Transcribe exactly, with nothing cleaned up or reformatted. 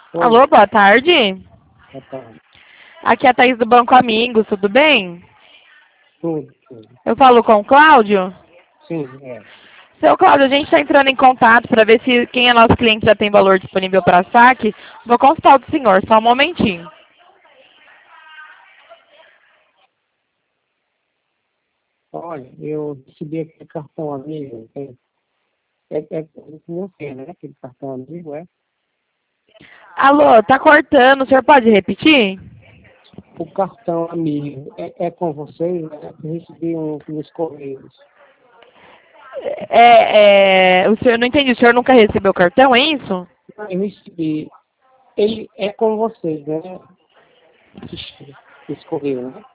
Oi, Alô, boa tarde. boa tarde. Aqui é a Thaís do Banco Amigos, tudo bem? Tudo, tudo. Eu falo com o Cláudio. Sim, é. Seu Cláudio, a gente está entrando em contato para ver se quem é nosso cliente já tem valor disponível para saque. Vou consultar o do senhor, só um momentinho. Olha, eu recebi aquele cartão amigo. É, é, é com você, né? Aquele cartão amigo, é? Alô, tá cortando, o senhor pode repetir? O cartão amigo é, é com vocês, né? Eu recebi um nos Correios. É, é, o senhor não entendi, o senhor nunca recebeu cartão, é isso? Ah, eu recebi. Ele é com vocês, né? Esse Correio, né?